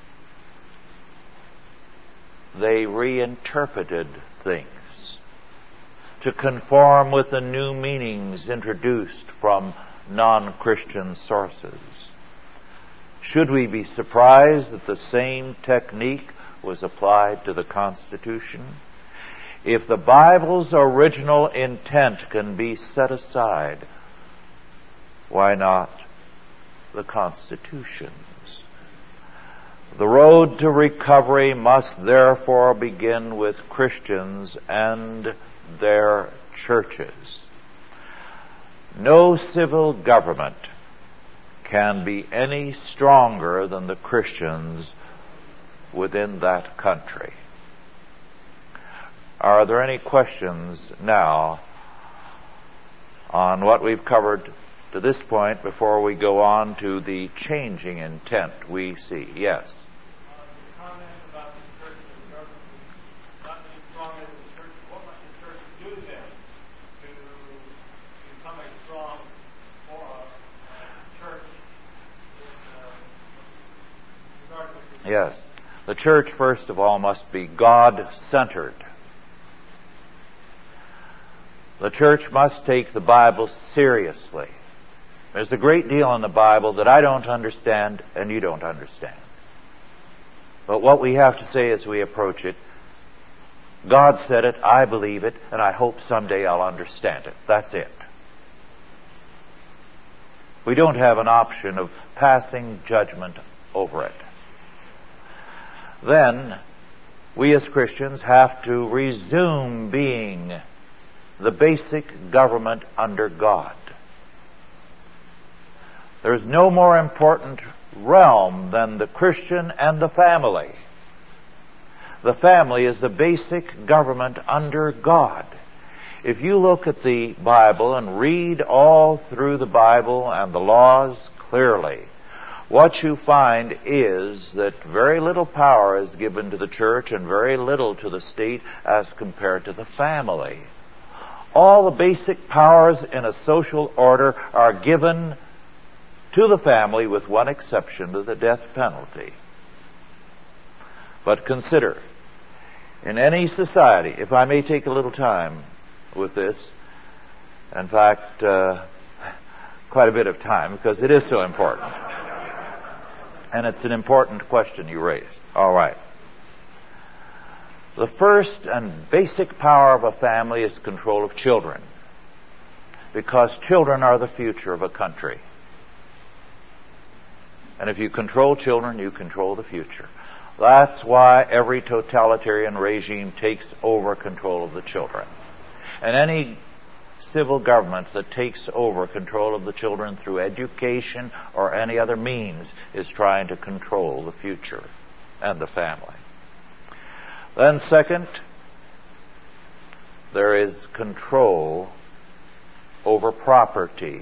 They reinterpreted things to conform with the new meanings introduced from non-Christian sources. Should we be surprised that the same technique was applied to the Constitution? If the Bible's original intent can be set aside, why not the Constitution's? The road to recovery must therefore begin with Christians and their churches. No civil government can be any stronger than the Christians within that country. Are there any questions now on what we've covered to this point before we go on to the changing intent we see? Yes. The comment about the church and the government not being strong as the church. What must the church do then to become a strong church in regard to the Yes. The church, first of all, must be God-centered. The church must take the Bible seriously. There's a great deal in the Bible that I don't understand and you don't understand. But what we have to say as we approach it, God said it, I believe it, and I hope someday I'll understand it. That's it. We don't have an option of passing judgment over it. Then, we as Christians have to resume being the basic government under God. There's no more important realm than the Christian and the family. The family is the basic government under God. If you look at the Bible and read all through the Bible and the laws clearly, what you find is that very little power is given to the church and very little to the state as compared to the family. All the basic powers in a social order are given to the family, with one exception, to the death penalty. But consider, in any society, if I may take a little time with this, in fact, quite a bit of time, because it is so important. And it's an important question you raised. All right. The first and basic power of a family is control of children, because children are the future of a country. And if you control children, you control the future. That's why every totalitarian regime takes over control of the children. And any civil government that takes over control of the children through education or any other means is trying to control the future and the family. Then second, there is control over property.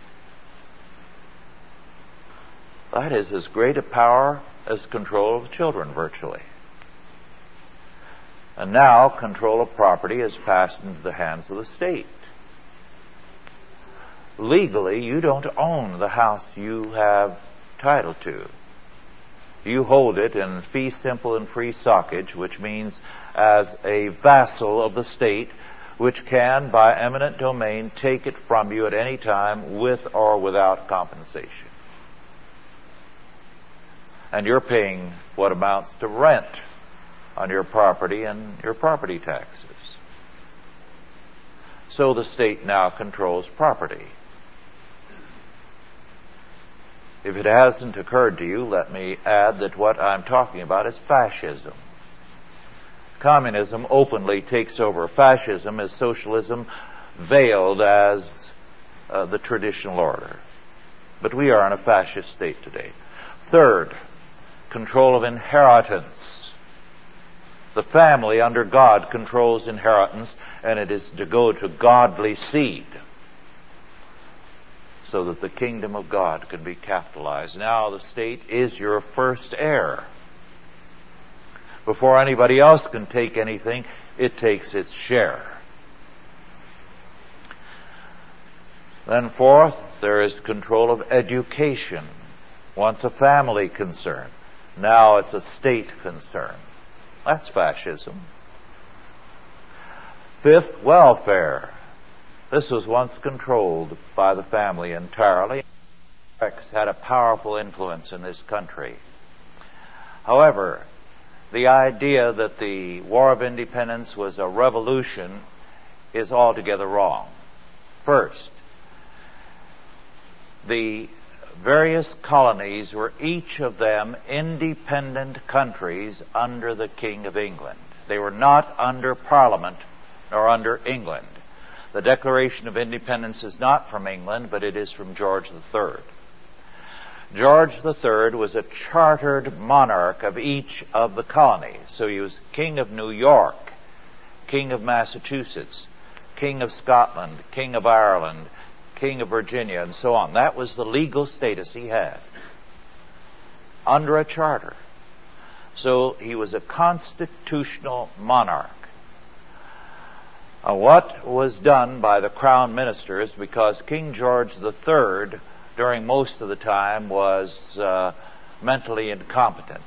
That is as great a power as control of children, virtually. And now control of property is passed into the hands of the state. Legally, you don't own the house you have title to. You hold it in fee simple and free soccage, which means as a vassal of the state, which can, by eminent domain, take it from you at any time with or without compensation. And you're paying what amounts to rent on your property and your property taxes. So the state now controls property. If it hasn't occurred to you, let me add that what I'm talking about is fascism. Communism openly takes over. Fascism is socialism veiled as the traditional order. But we are in a fascist state today. Third, control of inheritance. The family under God controls inheritance, and it is to go to godly seed so that the kingdom of God can be capitalized. Now the state is your first heir. Before anybody else can take anything, it takes its share. Then fourth, there is control of education. Once a family concern, now it's a state concern. That's fascism. Fifth, welfare. This was once controlled by the family entirely. Had a powerful influence in this country. However, the idea that the War of Independence was a revolution is altogether wrong. First, the various colonies were each of them independent countries under the King of England. They were not under Parliament nor under England. The Declaration of Independence is not from England, but it is from George III. George III was a chartered monarch of each of the colonies. So he was King of New York, King of Massachusetts, King of Scotland, King of Ireland, King of Virginia, and so on. That was the legal status he had under a charter. So he was a constitutional monarch. What was done by the Crown Ministers, because King George III, during most of the time, was mentally incompetent,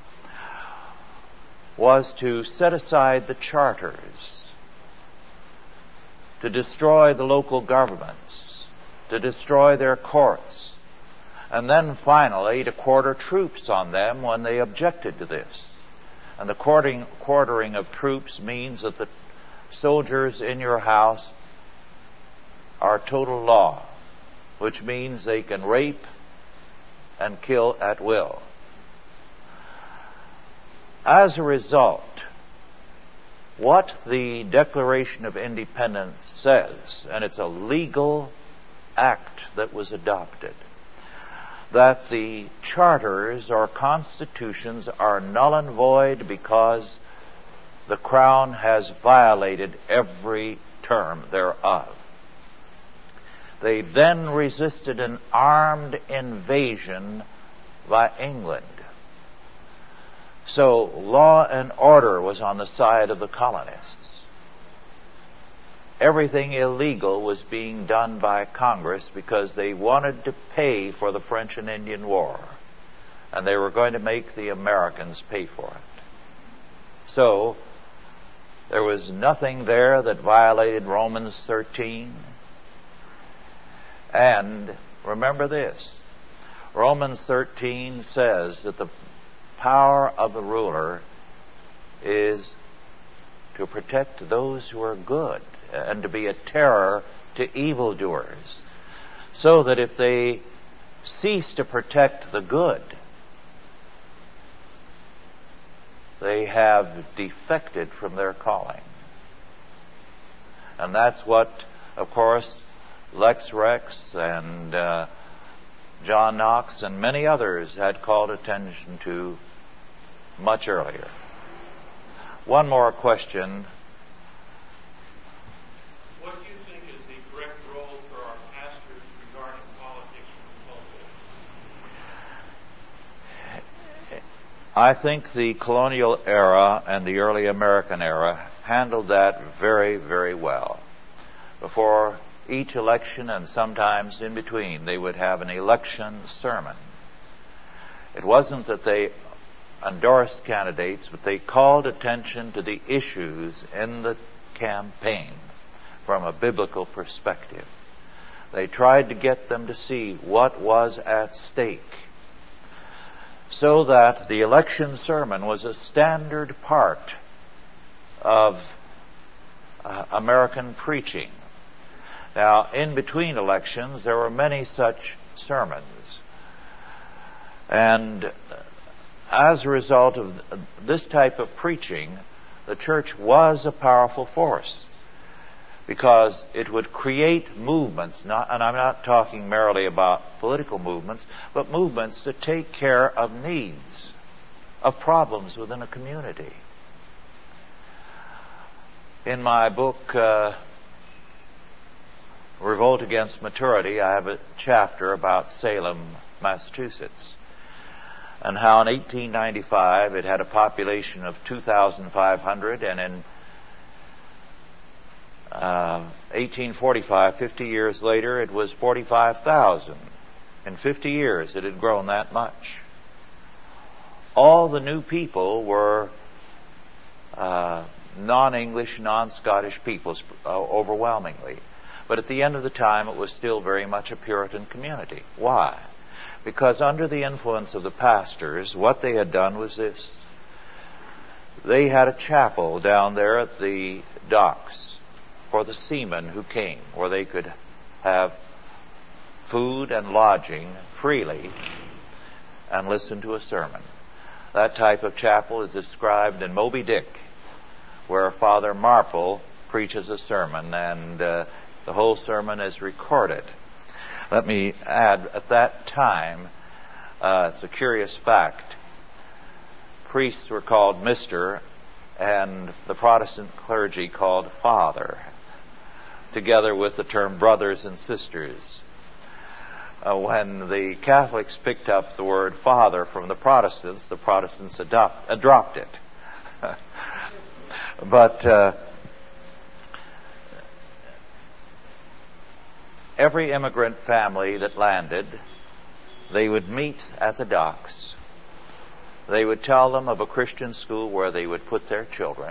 was to set aside the charters, to destroy the local governments, to destroy their courts, and then finally to quarter troops on them when they objected to this. And the quartering of troops means that the soldiers in your house are total law, which means they can rape and kill at will. As a result, what the Declaration of Independence says, and it's a legal act that was adopted, that the charters or constitutions are null and void because the Crown has violated every term thereof. They then resisted an armed invasion by England. So law and order was on the side of the colonists. Everything illegal was being done by Congress because they wanted to pay for the French and Indian War, and they were going to make the Americans pay for it. So there was nothing there that violated Romans 13. And remember this, Romans 13 says that the power of the ruler is to protect those who are good and to be a terror to evildoers, so that if they cease to protect the good, they have defected from their calling. And that's what, of course, Lex Rex and John Knox and many others had called attention to much earlier. One more question. What do you think is the correct role for our pastors regarding politics in the pulpit? I think the colonial era and the early American era handled that very, very well. Before each election, and sometimes in between, they would have an election sermon. It wasn't that they endorsed candidates, but they called attention to the issues in the campaign from a biblical perspective. They tried to get them to see what was at stake, so that the election sermon was a standard part of American preaching. Now, in between elections, there were many such sermons. And as a result of this type of preaching, the church was a powerful force, because it would create movements, and I'm not talking merely about political movements, but movements to take care of needs, of problems within a community. In my book, Revolt Against Maturity, I have a chapter about Salem, Massachusetts, and how in 1895 it had a population of 2,500, and in 1845, 50 years later, it was 45,000. In 50 years, it had grown that much. All the new people were non-English, non-Scottish peoples, overwhelmingly. But at the end of the time, it was still very much a Puritan community. Why? Because under the influence of the pastors, what they had done was this. They had a chapel down there at the docks for the seamen who came, where they could have food and lodging freely and listen to a sermon. That type of chapel is described in Moby Dick, where Father Marple preaches a sermon, and the whole sermon is recorded. Let me add, at that time, it's a curious fact, priests were called Mr., and the Protestant clergy called Father, together with the term brothers and sisters. When the Catholics picked up the word Father from the Protestants dropped it. But every immigrant family that landed, they would meet at the docks. They would tell them of a Christian school where they would put their children.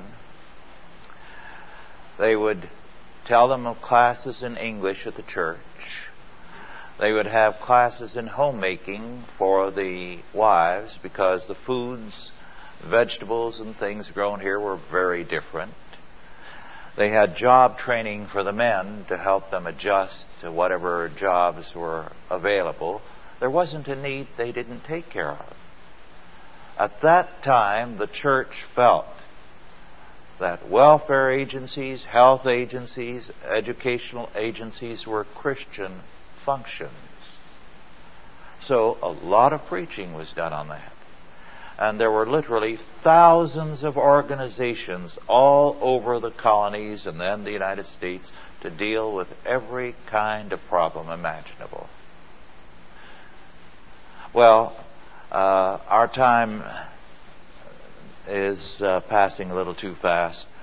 They would tell them of classes in English at the church. They would have classes in homemaking for the wives because the foods, vegetables, and things grown here were very different. They had job training for the men to help them adjust to whatever jobs were available. There wasn't a need they didn't take care of. At that time, the church felt that welfare agencies, health agencies, educational agencies were Christian functions. So a lot of preaching was done on that. And there were literally thousands of organizations all over the colonies and then the United States to deal with every kind of problem imaginable. Well, our time is passing a little too fast.